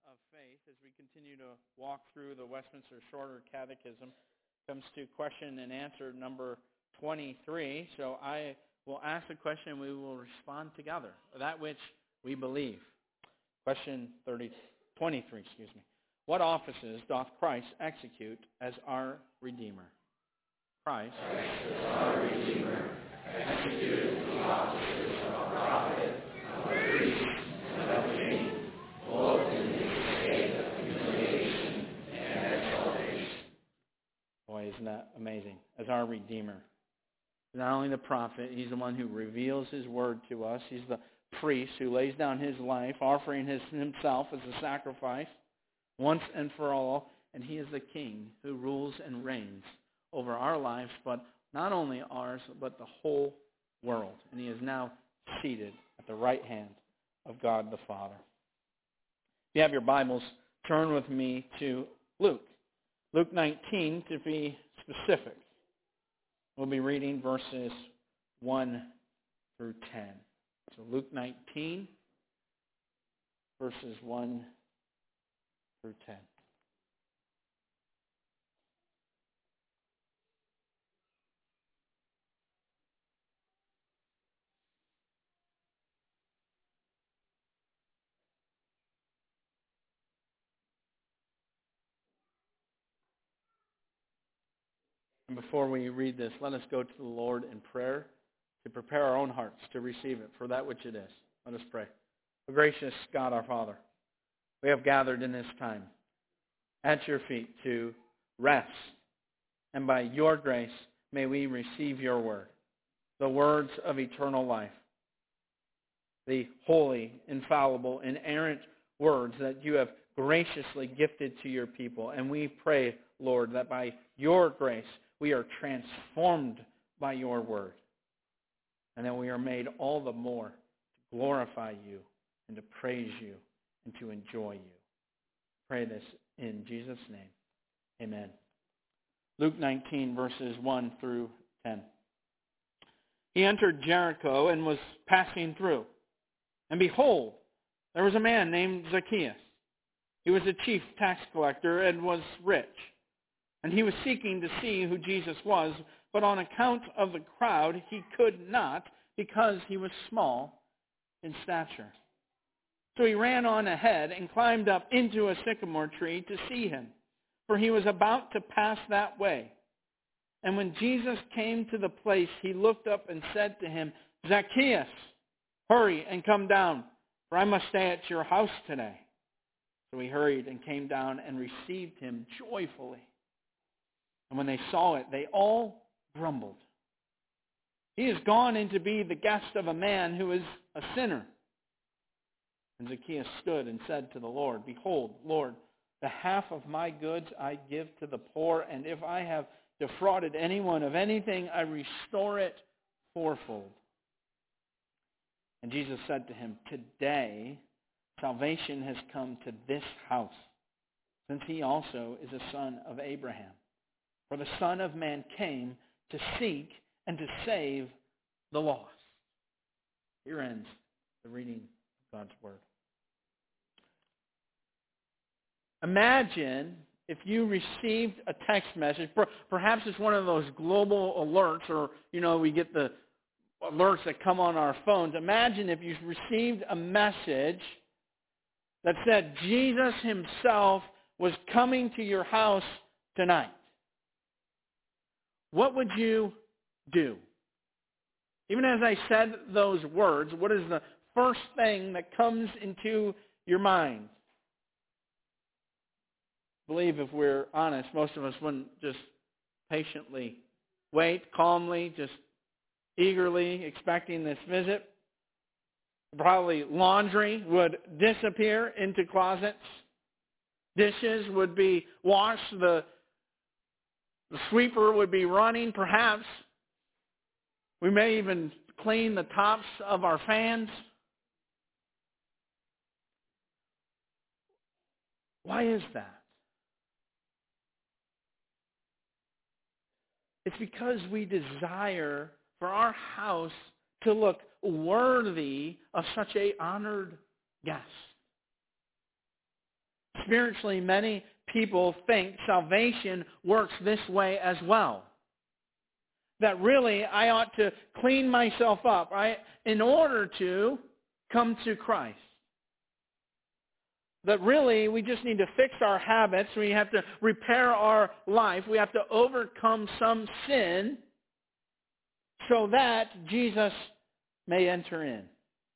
of faith, as we continue to walk through the Westminster Shorter Catechism, comes to question and answer number 23. So I will ask a question and we will respond together. That which we believe. Question 23. What offices doth Christ execute as our Redeemer? Christ as our Redeemer executes the offices of a prophet, of a priest, and of a king, both in the state of humiliation and exaltation. Boy, isn't that amazing? As our Redeemer. Not only the prophet, he's the one who reveals his word to us. He's the priest who lays down his life, offering himself as a sacrifice once and for all. And he is the king who rules and reigns over our lives, but not only ours, but the whole world. And he is now seated at the right hand of God the Father. If you have your Bibles, turn with me to Luke. Luke 19, to be specific. We'll be reading verses 1 through 10. So Luke 19, verses 1 through 10. And before we read this, let us go to the Lord in prayer to prepare our own hearts to receive it for that which it is. Let us pray. O gracious God, our Father, we have gathered in this time at your feet to rest. And by your grace, may we receive your word, the words of eternal life, the holy, infallible, inerrant words that you have graciously gifted to your people. And we pray, Lord, that by your grace, we are transformed by your word, and that we are made all the more to glorify you and to praise you and to enjoy you. Pray this in Jesus' name. Amen. Luke 19, verses 1 through 10. He entered Jericho and was passing through. And behold, there was a man named Zacchaeus. He was a chief tax collector and was rich. And he was seeking to see who Jesus was, but on account of the crowd he could not, because he was small in stature. So he ran on ahead and climbed up into a sycamore tree to see him, for he was about to pass that way. And when Jesus came to the place, he looked up and said to him, Zacchaeus, hurry and come down, for I must stay at your house today. So he hurried and came down and received him joyfully. And when they saw it, they all grumbled. He has gone in to be the guest of a man who is a sinner. And Zacchaeus stood and said to the Lord, Behold, Lord, the half of my goods I give to the poor, and if I have defrauded anyone of anything, I restore it fourfold. And Jesus said to him, Today salvation has come to this house, since he also is a son of Abraham. For the Son of Man came to seek and to save the lost. Here ends the reading of God's Word. Imagine if you received a text message. Perhaps it's one of those global alerts, or, we get the alerts that come on our phones. Imagine if you received a message that said Jesus himself was coming to your house tonight. What would you do? Even as I said those words, what is the first thing that comes into your mind? I believe if we're honest, most of us wouldn't just patiently wait, calmly, just eagerly expecting this visit. Probably laundry would disappear into closets. Dishes would be washed. The sweeper would be running. Perhaps we may even clean the tops of our fans. Why is that? It's because we desire for our house to look worthy of such an honored guest. spiritually, many people think salvation works this way as well. That really I ought to clean myself up, right, in order to come to Christ. That really we just need to fix our habits. We have to repair our life. We have to overcome some sin so that Jesus may enter in.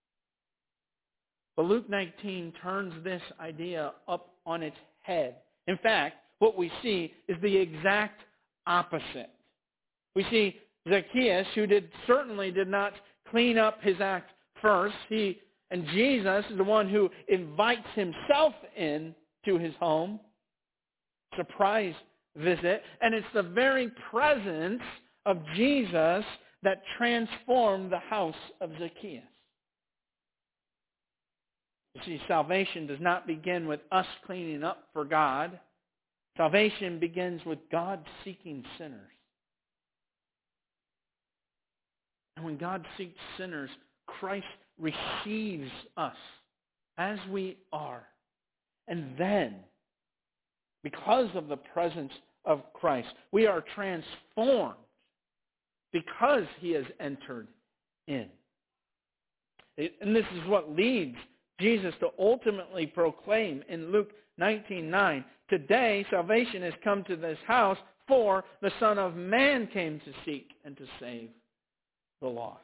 But Luke 19 turns this idea up on its head. In fact, what we see is the exact opposite. We see Zacchaeus, who certainly did not clean up his act first. And Jesus is the one who invites himself in to his home. Surprise visit. And it's the very presence of Jesus that transformed the house of Zacchaeus. You see, salvation does not begin with us cleaning up for God. Salvation begins with God seeking sinners. And when God seeks sinners, Christ receives us as we are. And then, because of the presence of Christ, we are transformed because he has entered in. And this is what leads Jesus to ultimately proclaim in Luke 19:9, "Today salvation has come to this house, for the Son of Man came to seek and to save the lost."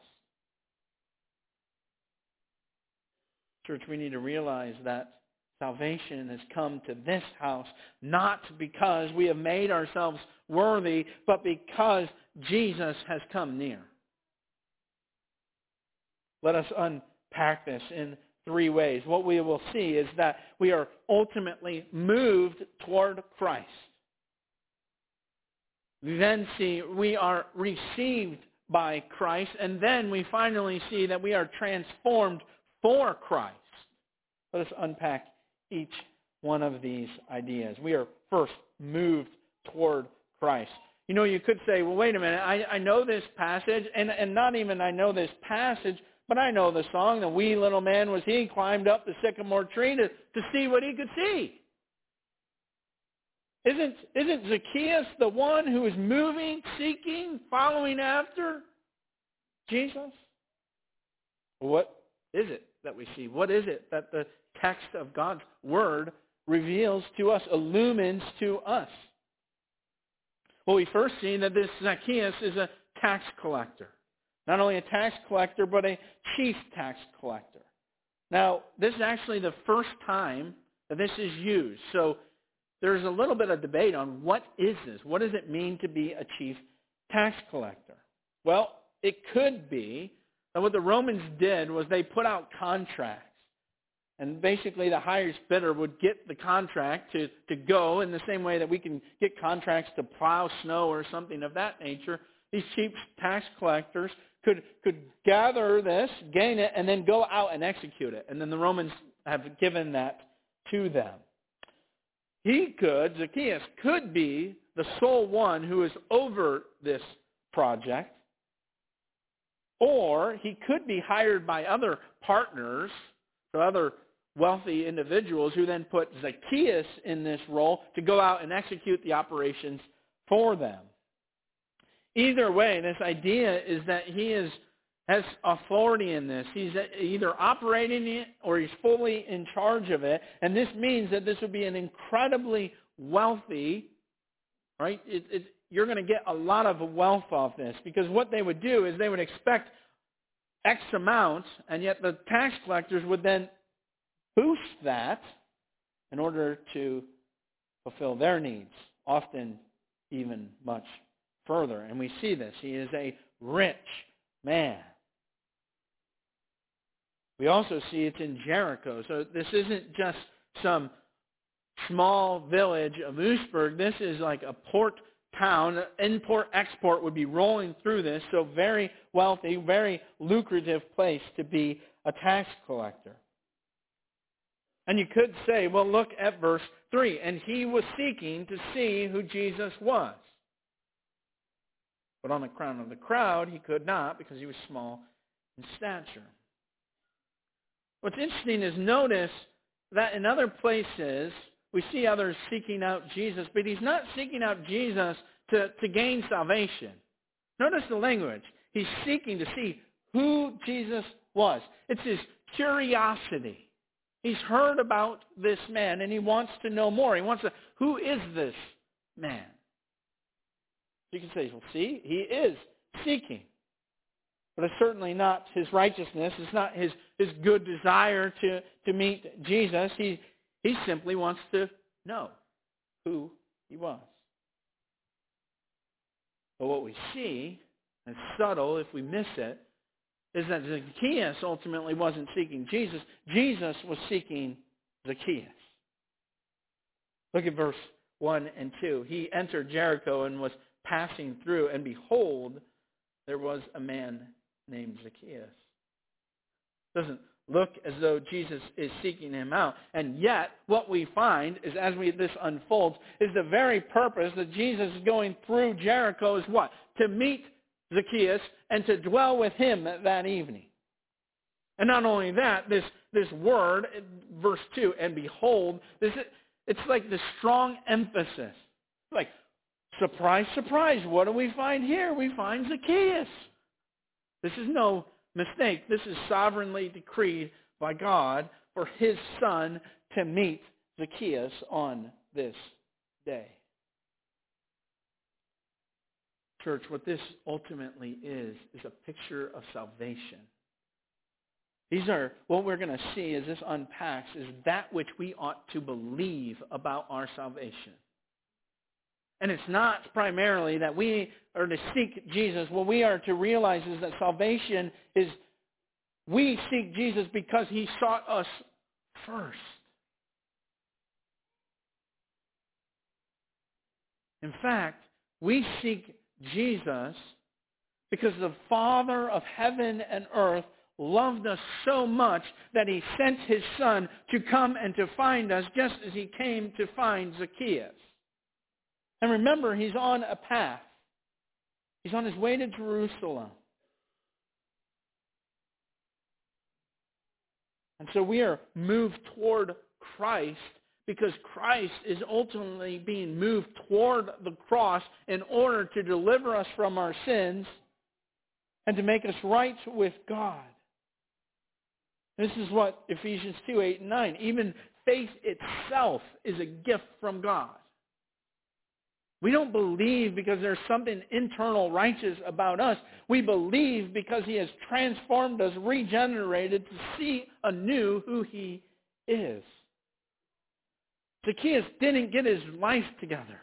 Church, we need to realize that salvation has come to this house not because we have made ourselves worthy, but because Jesus has come near. Let us unpack this in 3 ways. What we will see is that we are ultimately moved toward Christ. We then see we are received by Christ, and then we finally see that we are transformed for Christ. Let us unpack each one of these ideas. We are first moved toward Christ. You know, you could say, well, wait a minute, I know this passage, and not even I know this passage, but I know the song, "The wee little man was he, climbed up the sycamore tree to see what he could see." Isn't Zacchaeus the one who is moving, seeking, following after Jesus? What is it that we see? What is it that the text of God's Word reveals to us, illumines to us? Well, we first see that this Zacchaeus is a tax collector. Not only a tax collector, but a chief tax collector. Now, this is actually the first time that this is used. So there's a little bit of debate on what is this? What does it mean to be a chief tax collector? Well, it could be that what the Romans did was they put out contracts. And basically the highest bidder would get the contract to go in the same way that we can get contracts to plow snow or something of that nature. These chief tax collectors could gather this, gain it, and then go out and execute it. And then the Romans have given that to them. Zacchaeus could be the sole one who is over this project. Or he could be hired by other partners, or other wealthy individuals who then put Zacchaeus in this role to go out and execute the operations for them. Either way, this idea is that he has authority in this. He's either operating it or he's fully in charge of it. And this means that this would be an incredibly wealthy, right? You're going to get a lot of wealth off this, because what they would do is they would expect X amount, and yet the tax collectors would then boost that in order to fulfill their needs, often even much further. And we see this. He is a rich man. We also see it's in Jericho. So this isn't just some small village of Oostburg. This is like a port town. Import-export would be rolling through this. So very wealthy, very lucrative place to be a tax collector. And you could say, well, look at verse 3. And he was seeking to see who Jesus was. But on the crown of the crowd, he could not, because he was small in stature. What's interesting is notice that in other places, we see others seeking out Jesus, but he's not seeking out Jesus to gain salvation. Notice the language. He's seeking to see who Jesus was. It's his curiosity. He's heard about this man, and he wants to know more. He wants to, who is this man? You can say, well, see, he is seeking. But it's certainly not his righteousness. It's not his good desire to meet Jesus. He simply wants to know who he was. But what we see, and it's subtle if we miss it, is that Zacchaeus ultimately wasn't seeking Jesus. Jesus was seeking Zacchaeus. Look at verse 1 and 2. He entered Jericho and was passing through, and behold, there was a man named Zacchaeus. Doesn't look as though Jesus is seeking him out. And yet, what we find is, as this unfolds, is the very purpose that Jesus is going through Jericho is what? To meet Zacchaeus and to dwell with him that evening. And not only that, this word, verse 2, and behold, it's like the strong emphasis. Like, surprise, surprise, what do we find here? We find Zacchaeus. This is no mistake. This is sovereignly decreed by God for his son to meet Zacchaeus on this day. Church, what this ultimately is a picture of salvation. These are, what we're going to see as this unpacks is that which we ought to believe about our salvation. And it's not primarily that we are to seek Jesus. What we are to realize is that salvation is, we seek Jesus because he sought us first. In fact, we seek Jesus because the Father of heaven and earth loved us so much that he sent his Son to come and to find us just as he came to find Zacchaeus. And remember, he's on a path. He's on his way to Jerusalem. And so we are moved toward Christ because Christ is ultimately being moved toward the cross in order to deliver us from our sins and to make us right with God. This is what Ephesians 2, 8, and 9. Even faith itself is a gift from God. We don't believe because there's something internal righteous about us. We believe because he has transformed us, regenerated to see anew who he is. Zacchaeus didn't get his life together.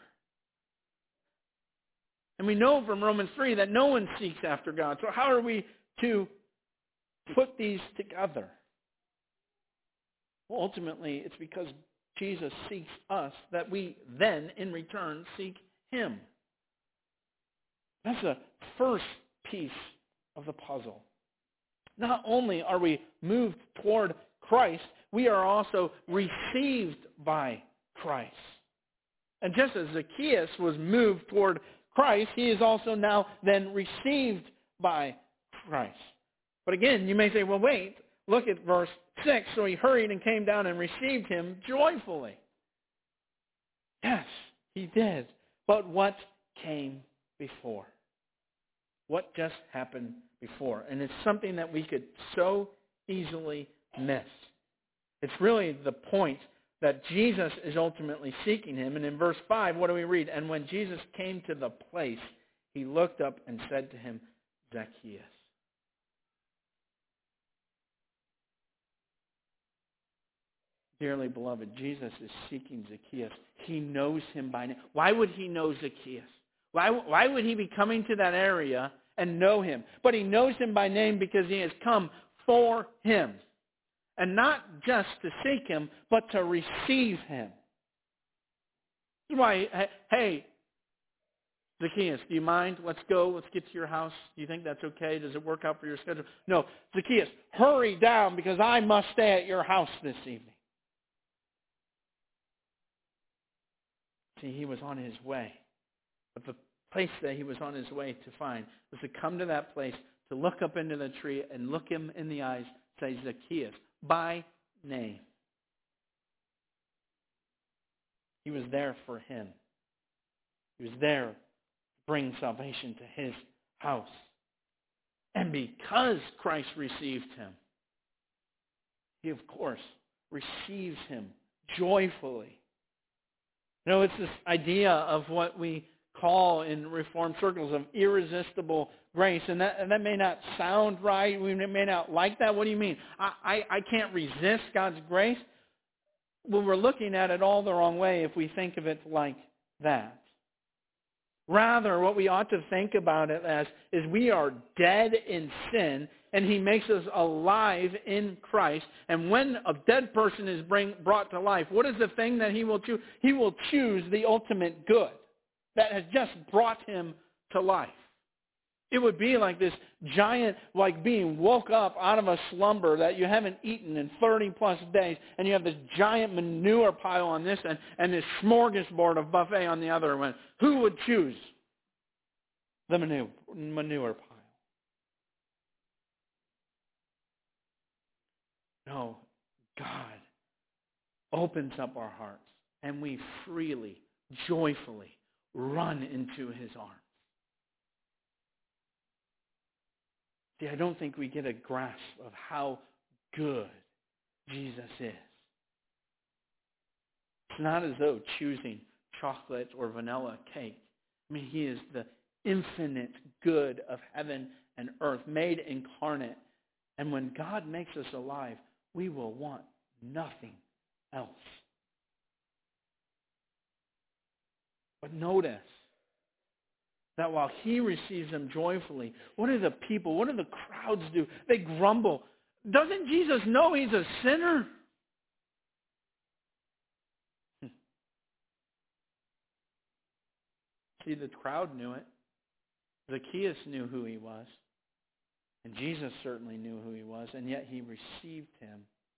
And we know from Romans 3 that no one seeks after God. So how are we to put these together? Well, ultimately, it's because Jesus seeks us that we then, in return, seek him. That's the first piece of the puzzle. Not only are we moved toward Christ, we are also received by Christ. And just as Zacchaeus was moved toward Christ, he is also now then received by Christ. But again, you may say, well, wait, look at verse 6. So he hurried and came down and received him joyfully. Yes, he did. But what came before? What just happened before? And it's something that we could so easily miss. It's really the point that Jesus is ultimately seeking him. And in verse 5, what do we read? And when Jesus came to the place, he looked up and said to him, Zacchaeus. Dearly beloved, Jesus is seeking Zacchaeus. He knows him by name. Why would he know Zacchaeus? Why would he be coming to that area and know him? But he knows him by name because he has come for him. And not just to seek him, but to receive him. That's why, hey, Zacchaeus, do you mind? Let's go. Let's get to your house. Do you think that's okay? Does it work out for your schedule? No. Zacchaeus, hurry down because I must stay at your house this evening. See, he was on his way. But the place that he was on his way to find was to come to that place, to look up into the tree and look him in the eyes, say, Zacchaeus, by name. was there for him. He was there to bring salvation to his house. And because Christ received him, he, of course, receives him joyfully. You know, it's this idea of what we call in Reformed circles of irresistible grace. And that may not sound right. We may not like that. What do you mean? I can't resist God's grace? Well, we're looking at it all the wrong way if we think of it like that. Rather, what we ought to think about it as is we are dead in sin, and he makes us alive in Christ. And when a dead person is brought to life, what is the thing that he will choose? He will choose the ultimate good that has just brought him to life. It would be like this giant, like being woke up out of a slumber that you haven't eaten in 30 plus days, and you have this giant manure pile on this end and this smorgasbord of buffet on the other one. Who would choose the manure pile? No, God opens up our hearts, and we freely, joyfully run into his arms. See, I don't think we get a grasp of how good Jesus is. It's not as though choosing chocolate or vanilla cake. I mean, he is the infinite good of heaven and earth, made incarnate. And when God makes us alive, we will want nothing else. But notice that while he receives them joyfully, what do the people, what do the crowds do? They grumble. Doesn't Jesus know he's a sinner? See, the crowd knew it. Zacchaeus knew who he was. And Jesus certainly knew who he was. And yet he received him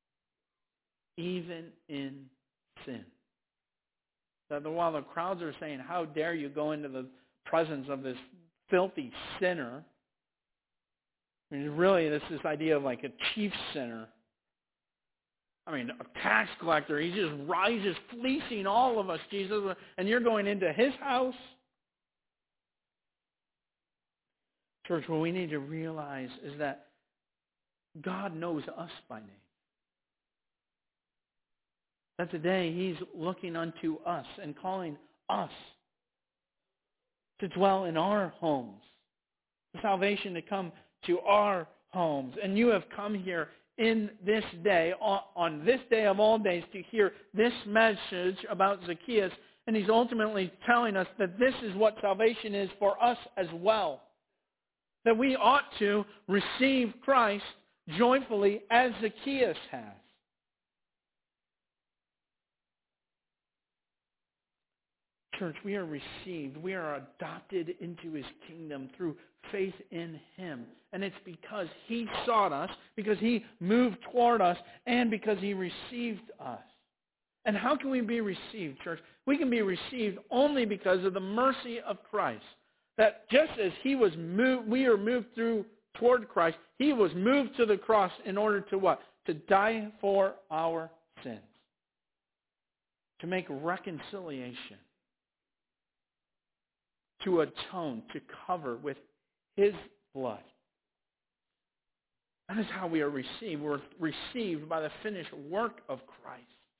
even in sin. That while the crowds are saying, how dare you go into the presence of this filthy sinner. I mean, really, this idea of like a chief sinner. I mean, a tax collector. He just rises, fleecing all of us, Jesus, and you're going into his house? Church, what we need to realize is that God knows us by name. That today he's looking unto us and calling us to dwell in our homes, for salvation to come to our homes. And you have come here in this day, on this day of all days, to hear this message about Zacchaeus. And he's ultimately telling us that this is what salvation is for us as well. That we ought to receive Christ joyfully as Zacchaeus has. Church, we are received, we are adopted into his kingdom through faith in him. And it's because he sought us, because he moved toward us, and because he received us. And how can we be received, church? We can be received only because of the mercy of Christ. That just as he was moved, we are moved toward Christ, he was moved to the cross in order to what? To die for our sins. To make reconciliation. To atone, to cover with his blood. That is how we are received. We're received by the finished work of Christ.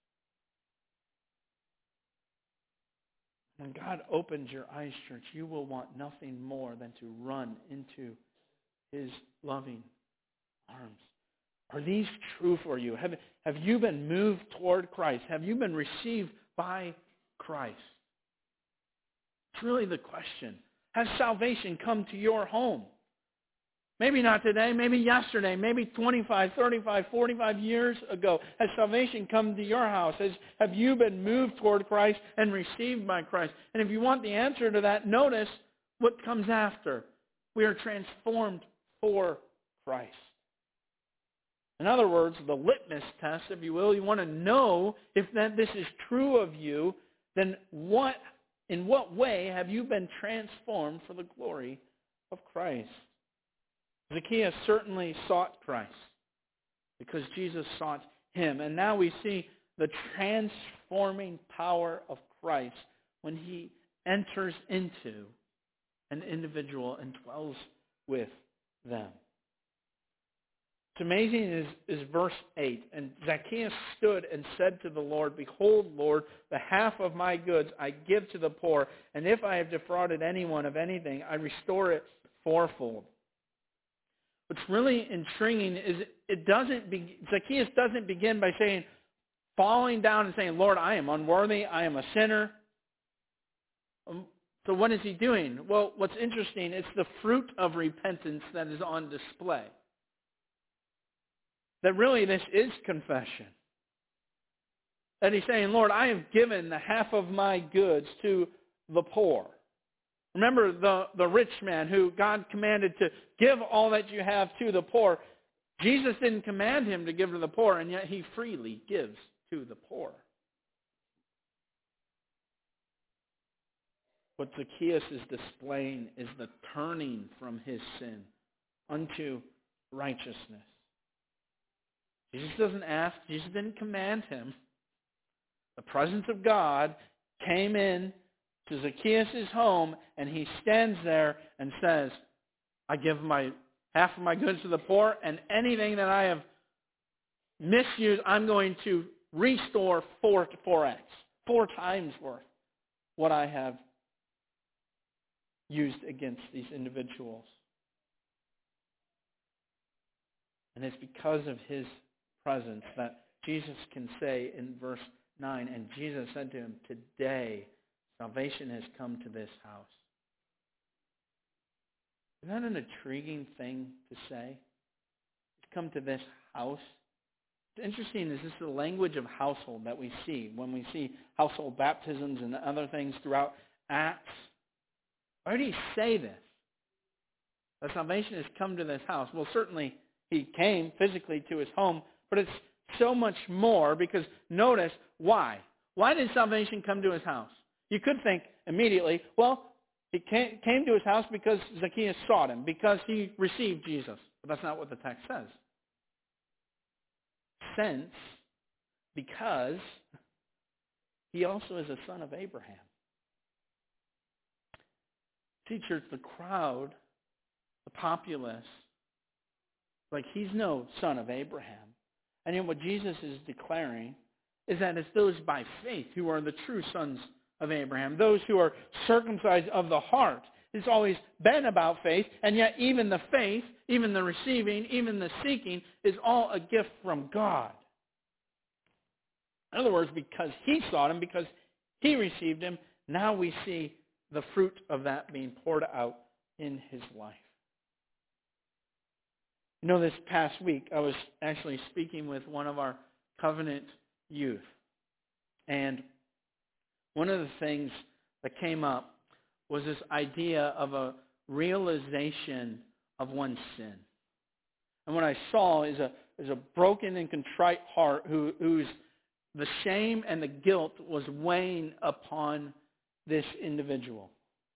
When God opens your eyes, church, you will want nothing more than to run into his loving arms. Are these true for you? Have you been moved toward Christ? Have you been received by Christ? It's really the question. Has salvation come to your home? Maybe not today, maybe yesterday, maybe 25, 35, 45 years ago. Has salvation come to your house? Have you been moved toward Christ and received by Christ? And if you want the answer to that, notice what comes after. We are transformed for Christ. In other words, the litmus test, if you will, you want to know if this is true of you, then in what way have you been transformed for the glory of Christ? Zacchaeus certainly sought Christ because Jesus sought him. And now we see the transforming power of Christ when he enters into an individual and dwells with them. What's amazing is verse 8. And Zacchaeus stood and said to the Lord, Behold, Lord, the half of my goods I give to the poor, and if I have defrauded anyone of anything, I restore it fourfold. What's really intriguing is Zacchaeus doesn't begin by saying, falling down and saying, Lord, I am unworthy, I am a sinner. So what is he doing? Well, what's interesting, it's the fruit of repentance that is on display. That really this is confession. That he's saying, Lord, I have given the half of my goods to the poor. Remember the rich man who God commanded to give all that you have to the poor. Jesus didn't command him to give to the poor, and yet he freely gives to the poor. What Zacchaeus is displaying is the turning from his sin unto righteousness. Jesus doesn't ask, Jesus didn't command him. The presence of God came in to Zacchaeus' home, and he stands there and says, I give half of my goods to the poor, and anything that I have misused, I'm going to restore 4x, 4 times worth what I have used against these individuals. And it's because of his presence that Jesus can say in verse 9, and Jesus said to him, Today salvation has come to this house. Isn't that an intriguing thing to say? It's come to this house. What's interesting is this is the language of household that we see when we see household baptisms and other things throughout Acts. Why did he say this? That salvation has come to this house. Well, certainly he came physically to his home, but it's so much more because notice why. Why did salvation come to his house? You could think immediately, well, he came to his house because Zacchaeus sought him, because he received Jesus. But that's not what the text says. Since, because he also is a son of Abraham. See, church, the crowd, the populace, like he's no son of Abraham. And yet what Jesus is declaring is that it's those by faith who are the true sons of Abraham, those who are circumcised of the heart. It's always been about faith, and yet even the faith, even the receiving, even the seeking is all a gift from God. In other words, because he sought him, because he received him, now we see the fruit of that being poured out in his life. You know, this past week, I was actually speaking with one of our covenant youth. And one of the things that came up was this idea of a realization of one's sin. And what I saw is a broken and contrite heart whose the shame and the guilt was weighing upon this individual.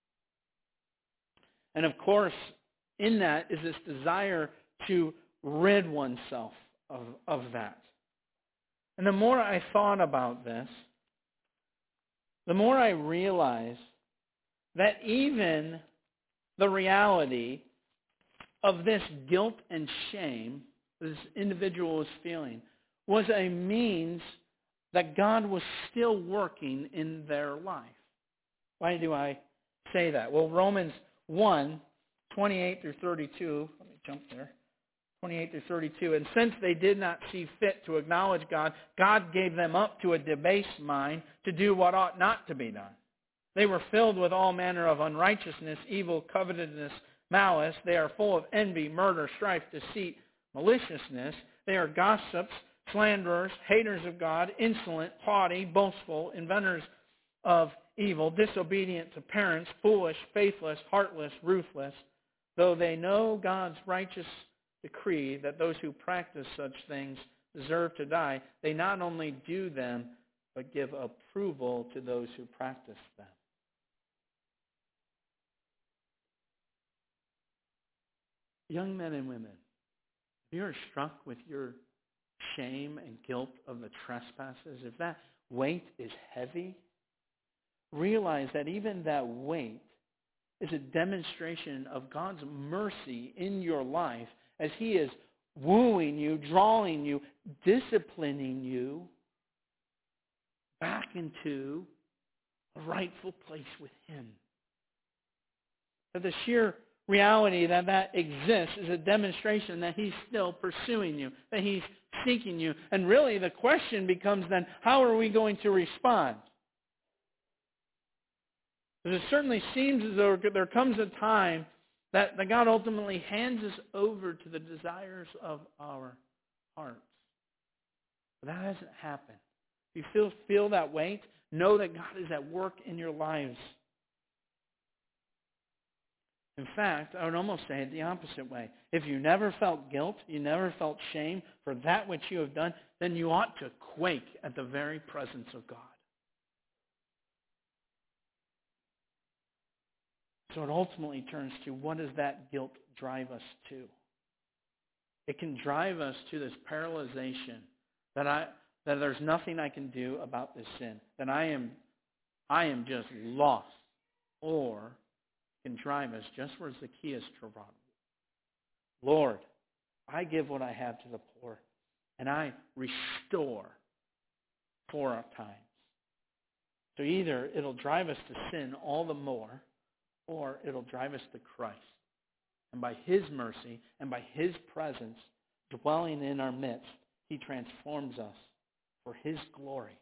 And of course, in that is this desire to rid oneself of that. And the more I thought about this, the more I realized that even the reality of this guilt and shame this individual was feeling was a means that God was still working in their life. Why do I say that? Well, Romans 1, 28 through 32, let me jump there, 28 through 32, and since they did not see fit to acknowledge God, God gave them up to a debased mind to do what ought not to be done. They were filled with all manner of unrighteousness, evil, covetousness, malice. They are full of envy, murder, strife, deceit, maliciousness. They are gossips, slanderers, haters of God, insolent, haughty, boastful, inventors of evil, disobedient to parents, foolish, faithless, heartless, ruthless. Though they know God's righteous decree that those who practice such things deserve to die, they not only do them, but give approval to those who practice them. Young men and women, if you are struck with your shame and guilt of the trespasses, if that weight is heavy, realize that even that weight is a demonstration of God's mercy in your life as He is wooing you, drawing you, disciplining you back into a rightful place with Him. That the sheer reality that that exists is a demonstration that He's still pursuing you, that He's seeking you. And really the question becomes then, how are we going to respond? Because it certainly seems as though there comes a time that God ultimately hands us over to the desires of our hearts. But that hasn't happened. If you feel that weight, know that God is at work in your lives. In fact, I would almost say it the opposite way. If you never felt guilt, you never felt shame for that which you have done, then you ought to quake at the very presence of God. So it ultimately turns to, what does that guilt drive us to? It can drive us to this paralyzation that there's nothing I can do about this sin, that I am just lost. Or it can drive us just where Zacchaeus drove. Lord, I give what I have to the poor, and I restore 4 times. So either it'll drive us to sin all the more, or it'll drive us to Christ. And by His mercy and by His presence dwelling in our midst, He transforms us for His glory.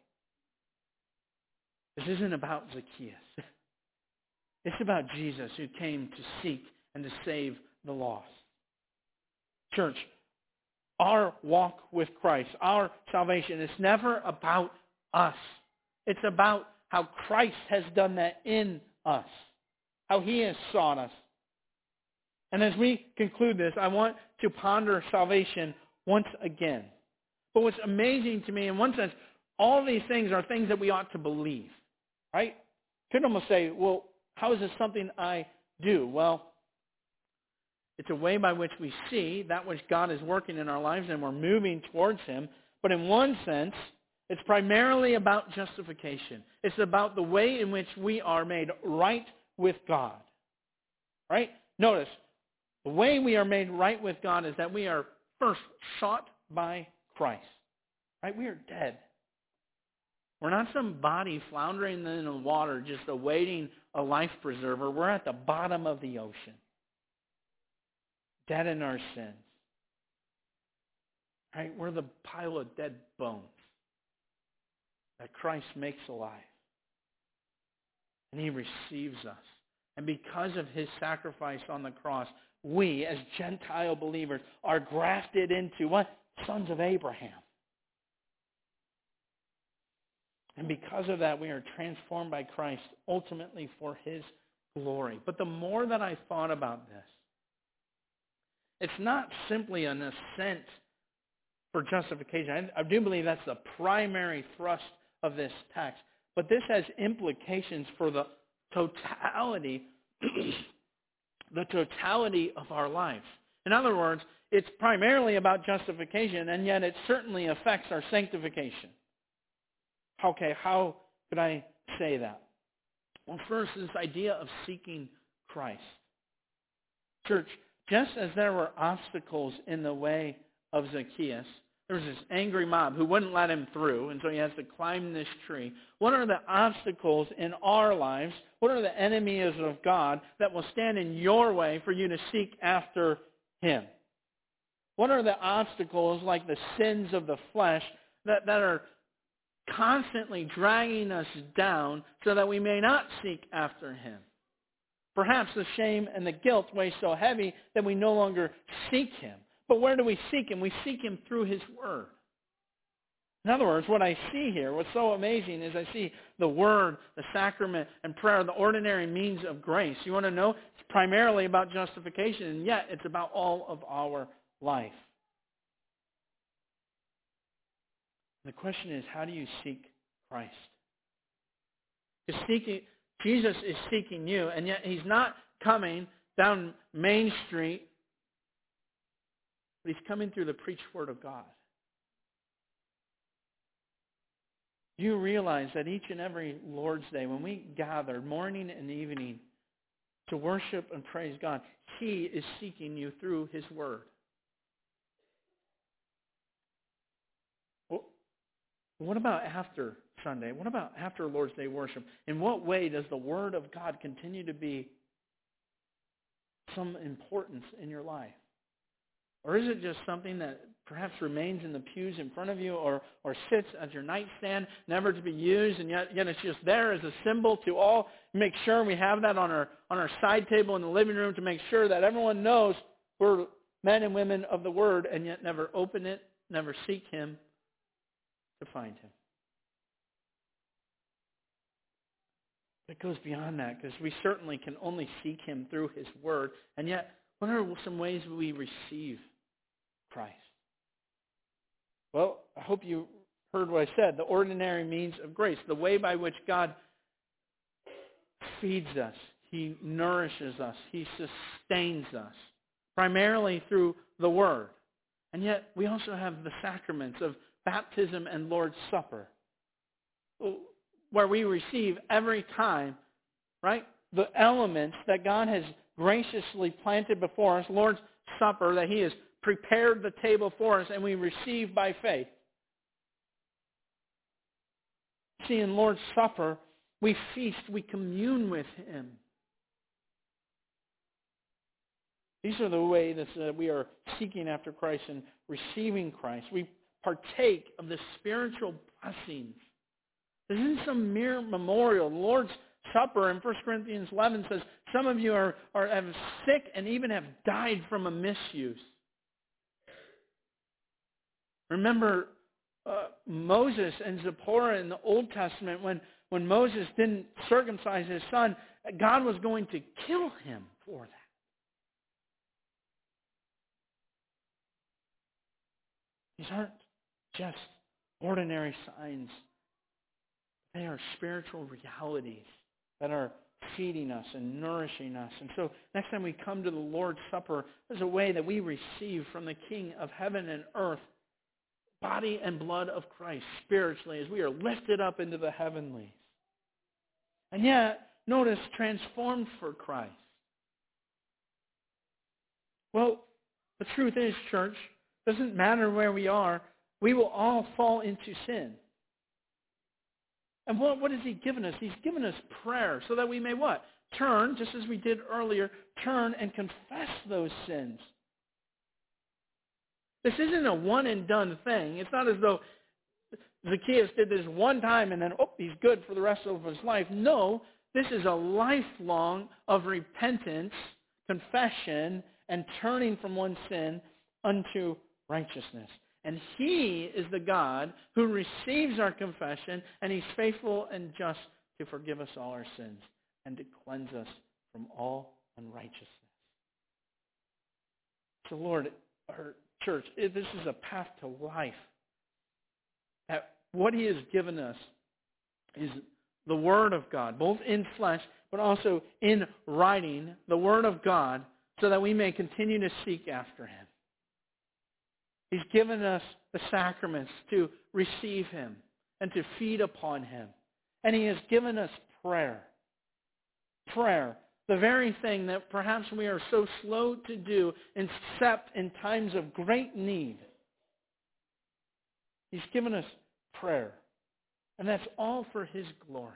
This isn't about Zacchaeus. It's about Jesus, who came to seek and to save the lost. Church, our walk with Christ, our salvation, is never about us. It's about how Christ has done that in us, how He has sought us. And as we conclude this, I want to ponder salvation once again. But what's amazing to me, in one sense, all these things are things that we ought to believe, right? You could almost say, well, how is this something I do? Well, it's a way by which we see that which God is working in our lives and we're moving towards Him. But in one sense, it's primarily about justification. It's about the way in which we are made right with God. Right? Notice, the way we are made right with God is that we are first sought by Christ. Right? We are dead. We're not some body floundering in the water just awaiting a life preserver. We're at the bottom of the ocean, dead in our sins. Right? We're the pile of dead bones that Christ makes alive. And He receives us. And because of His sacrifice on the cross, we, as Gentile believers, are grafted into what? Sons of Abraham. And because of that, we are transformed by Christ, ultimately for His glory. But the more that I thought about this, it's not simply an ascent for justification. I do believe that's the primary thrust of this text. But this has implications for the totality, the totality of our lives. In other words, it's primarily about justification, and yet it certainly affects our sanctification. Okay, how could I say that? Well, first, this idea of seeking Christ. Church, just as there were obstacles in the way of Zacchaeus, there was this angry mob who wouldn't let him through, and so he has to climb this tree. What are the obstacles in our lives? What are the enemies of God that will stand in your way for you to seek after Him? What are the obstacles, like the sins of the flesh, that are constantly dragging us down so that we may not seek after Him? Perhaps the shame and the guilt weigh so heavy that we no longer seek Him. But where do we seek Him? We seek Him through His Word. In other words, what I see here, what's so amazing is I see the Word, the sacrament, and prayer, the ordinary means of grace. You want to know? It's primarily about justification, and yet it's about all of our life. The question is, how do you seek Christ? Because Jesus is seeking you, and yet He's not coming down Main Street, but He's coming through the preached Word of God. Do you realize that each and every Lord's Day, when we gather morning and evening to worship and praise God, He is seeking you through His Word? Well, what about after Sunday? What about after Lord's Day worship? In what way does the Word of God continue to be some importance in your life? Or is it just something that perhaps remains in the pews in front of you or sits at your nightstand, never to be used, and yet it's just there as a symbol to all make sure we have that on our side table in the living room to make sure that everyone knows we're men and women of the Word, and yet never open it, never seek Him to find Him? It goes beyond that, because we certainly can only seek Him through His Word, and yet what are some ways we receive Christ? Well, I hope you heard what I said. The ordinary means of grace, the way by which God feeds us, He nourishes us, He sustains us, primarily through the Word. And yet we also have the sacraments of baptism and Lord's Supper, where we receive every time, right, the elements that God has graciously planted before us, Lord's Supper, that He has prepared the table for us, and we receive by faith. See, in Lord's Supper, we feast, we commune with Him. These are the ways that we are seeking after Christ and receiving Christ. We partake of the spiritual blessings. This isn't some mere memorial. The Lord's Supper in 1 Corinthians 11 says, some of you are sick and even have died from a misuse. Remember Moses and Zipporah in the Old Testament, when Moses didn't circumcise his son, God was going to kill him for that. These aren't just ordinary signs. They are spiritual realities that are feeding us and nourishing us. And so next time we come to the Lord's Supper, there's a way that we receive from the King of heaven and earth body and blood of Christ spiritually as we are lifted up into the heavenlies. And yet, notice, transformed for Christ. Well, the truth is, church, doesn't matter where we are, we will all fall into sin. And what has He given us? He's given us prayer so that we may what? Turn, just as we did earlier, turn and confess those sins. This isn't a one-and-done thing. It's not as though Zacchaeus did this one time and then, he's good for the rest of his life. No, this is a lifelong of repentance, confession, and turning from one sin unto righteousness. And He is the God who receives our confession, and He's faithful and just to forgive us all our sins and to cleanse us from all unrighteousness. So Lord, our church, this is a path to life. What He has given us is the Word of God, both in flesh, but also in writing, the Word of God, so that we may continue to seek after Him. He's given us the sacraments to receive Him and to feed upon Him. And He has given us prayer. Prayer, the very thing that perhaps we are so slow to do except in times of great need. He's given us prayer. And that's all for His glory.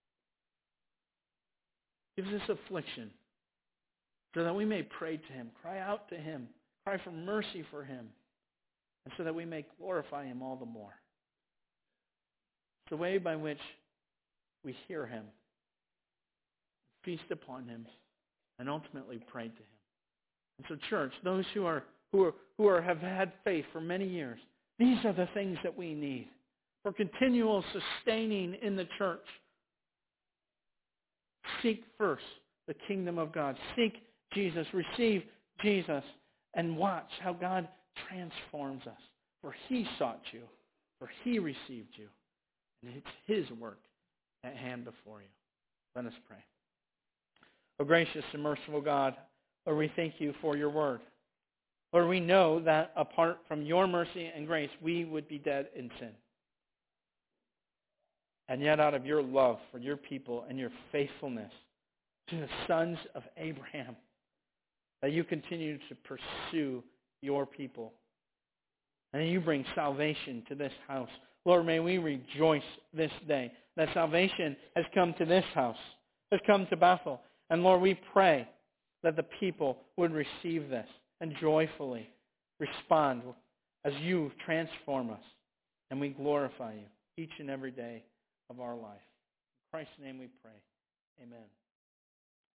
Gives us affliction so that we may pray to Him, cry out to Him, cry for mercy for Him, and so that we may glorify Him all the more. It's the way by which we hear Him, feast upon Him, and ultimately pray to Him. And so, church, those who have had faith for many years, these are the things that we need for continual sustaining in the church. Seek first the kingdom of God. Seek Jesus. Receive Jesus. And watch how God transforms us. For He sought you. For He received you. And it's His work at hand before you. Let us pray. O gracious and merciful God, Lord, we thank You for Your word. Lord, we know that apart from Your mercy and grace, we would be dead in sin. And yet out of your love for your people and your faithfulness to the sons of Abraham, that you continue to pursue your people. And you bring salvation to this house. Lord, may we rejoice this day that salvation has come to this house, has come to Bethel. And Lord, we pray that the people would receive this and joyfully respond as you transform us. And we glorify you each and every day of our life. In Christ's name we pray. Amen.